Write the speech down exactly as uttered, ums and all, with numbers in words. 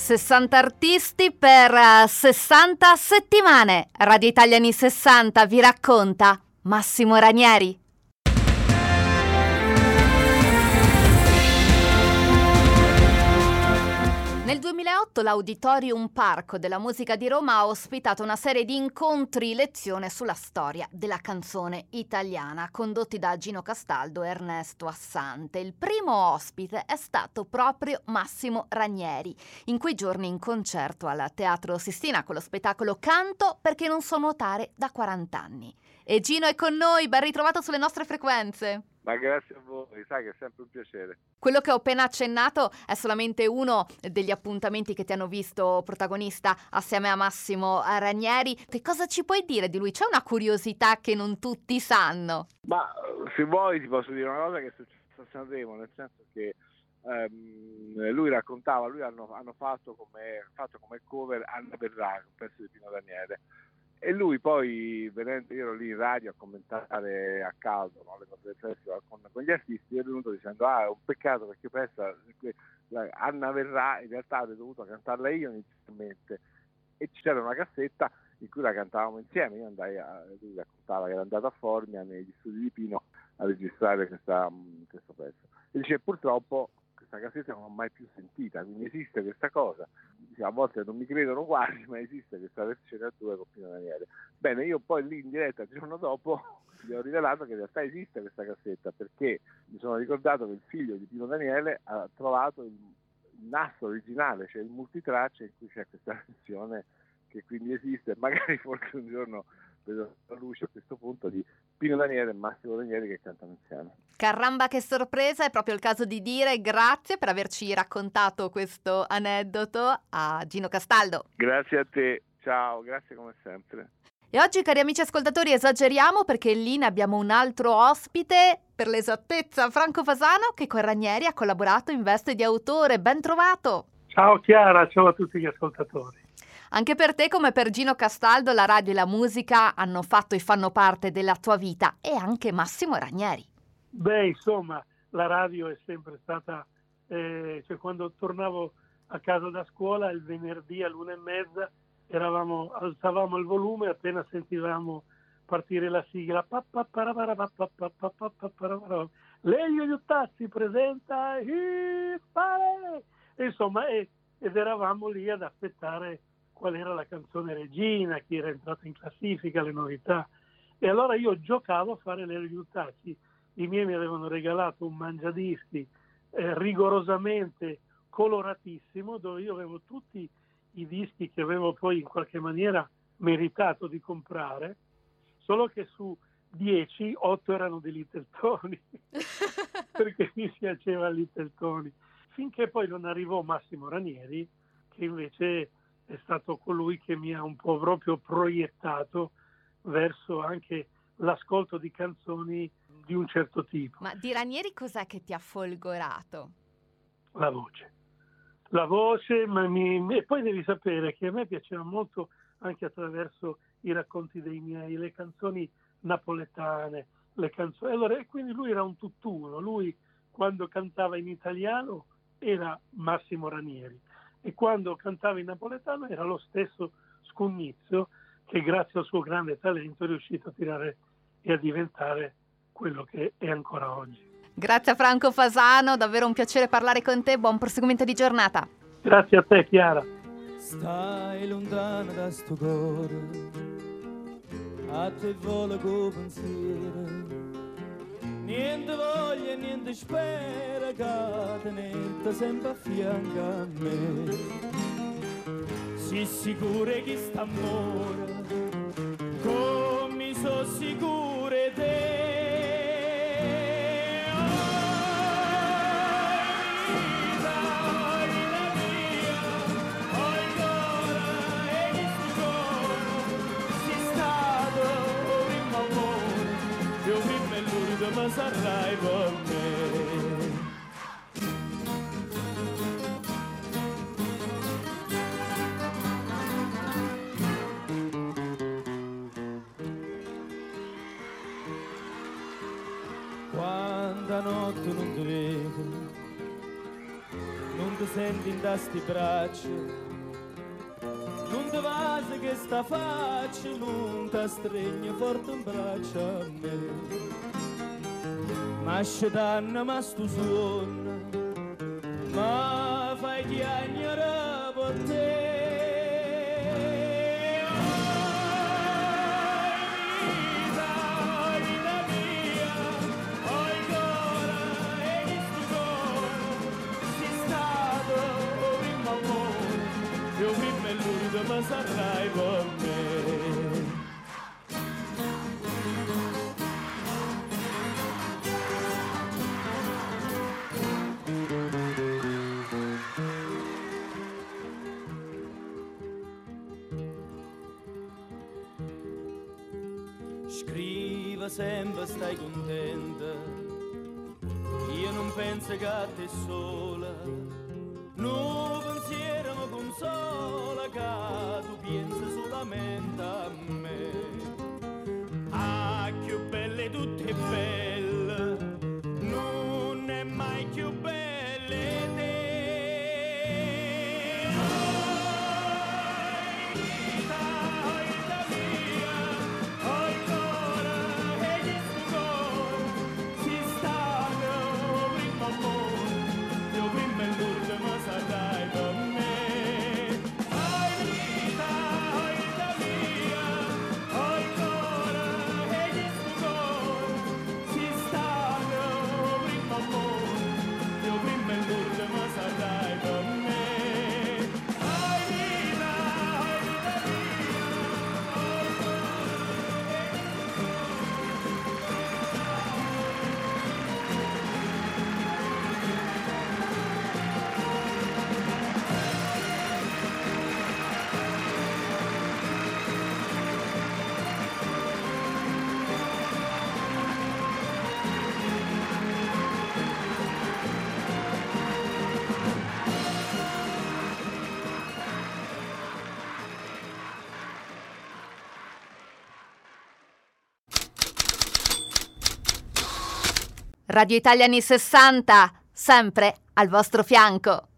sessanta artisti per uh, sessanta settimane. Radio Italia anni sessanta vi racconta Massimo Ranieri. Nel duemilaotto l'Auditorium Parco della Musica di Roma ha ospitato una serie di incontri lezione sulla storia della canzone italiana, condotti da Gino Castaldo e Ernesto Assante. Il primo ospite è stato proprio Massimo Ranieri, in quei giorni in concerto al Teatro Sistina con lo spettacolo Canto perché non so nuotare da quaranta anni. E Gino è con noi, ben ritrovato sulle nostre frequenze. Ma grazie a voi, sai che è sempre un piacere. Quello che ho appena accennato è solamente uno degli appuntamenti che ti hanno visto protagonista assieme a Massimo Ranieri. Che cosa ci puoi dire di lui? C'è una curiosità che non tutti sanno. Ma se vuoi ti posso dire una cosa che è successa a Sanremo, nel senso che ehm, lui raccontava, lui hanno, hanno fatto, come, fatto come cover Anna Verrà, un pezzo di Pino Daniele. E lui poi, venendo, io ero lì in radio a commentare a caldo, no, le conferenze con, con gli artisti, è venuto dicendo ah è un peccato perché pensa che la, Anna Verrà in realtà avrei dovuto cantarla io inizialmente, e c'era una cassetta in cui la cantavamo insieme. Io andai a, lui raccontava che era andato a Formia negli studi di Pino a registrare questa, questo pezzo, e dice purtroppo questa cassetta non l'ho mai più sentita, quindi esiste questa cosa. Dice, a volte non mi credono quasi, ma esiste questa versione a due con Pino Daniele. Bene, io poi lì in diretta il giorno dopo gli ho rivelato che in realtà esiste questa cassetta, perché mi sono ricordato che il figlio di Pino Daniele ha trovato il, il nastro originale, cioè il multitraccia in cui c'è questa versione, che quindi esiste, e magari forse un giorno vedo la luce a questo punto di Pino Daniele e Massimo Ranieri che cantano insieme. Caramba, che sorpresa! È proprio il caso di dire grazie per averci raccontato questo aneddoto a Gino Castaldo. Grazie a te, ciao, grazie come sempre. E oggi, cari amici ascoltatori, esageriamo perché lì ne abbiamo un altro ospite, per l'esattezza Franco Fasano, che con Ranieri ha collaborato in veste di autore. Ben trovato! Ciao Chiara, ciao a tutti gli ascoltatori. Anche per te, come per Gino Castaldo, la radio e la musica hanno fatto e fanno parte della tua vita, e anche Massimo Ranieri. Beh, insomma, la radio è sempre stata, eh, cioè quando tornavo a casa da scuola il venerdì all'una e mezza eravamo, alzavamo il volume appena sentivamo partire la sigla. Lelio Iuttazzi presenta il fare! Insomma, e, ed eravamo lì ad aspettare qual era la canzone regina, chi era entrato in classifica, le novità. E allora io giocavo a fare le risultati. I miei mi avevano regalato un mangiadischi eh, rigorosamente coloratissimo, dove io avevo tutti i dischi che avevo poi in qualche maniera meritato di comprare, solo che su dieci, otto erano di Little Tony, perché mi piaceva Little Tony. Finché poi non arrivò Massimo Ranieri, che invece è stato colui che mi ha un po' proprio proiettato verso anche l'ascolto di canzoni di un certo tipo. Ma di Ranieri cos'è che ti ha folgorato? La voce. La voce, ma mi, e poi devi sapere che a me piaceva molto anche attraverso i racconti dei miei, le canzoni napoletane, le canzoni. Allora, e quindi lui era un tutt'uno. Lui quando cantava in italiano era Massimo Ranieri, e quando cantava in napoletano era lo stesso Scugnizio, che grazie al suo grande talento è riuscito a tirare e a diventare quello che è ancora oggi. Grazie a Franco Fasano, davvero un piacere parlare con te, buon proseguimento di giornata. Grazie a te Chiara. Stai lontano da sto cuore, a te vola co pensiero, niente voglia, niente spera, che tenete sempre a fianco a me. Si sicuro che st'amore, come so sicure te. Ma sarai con me. Quanta notte non ti vedo, non ti senti in sti braccia, non ti va che sta faccia, non ti stringe forte in braccia a me. Ma scetanna ma stu suono, ma fai chiagnare per te. Ma sarai con me. Scriva sempre stai contenta, io non penso che a te sola, no pensiero mi consola che tu pensi solamente a me. Ah, più belle tutte belle, non è mai più belle te. Oh, vita, oh, vita mia, oh, il cuore e gli stupori, si stanno prima amore, io prima il duro ma sarai con me. Radio Italia anni sessanta, sempre al vostro fianco.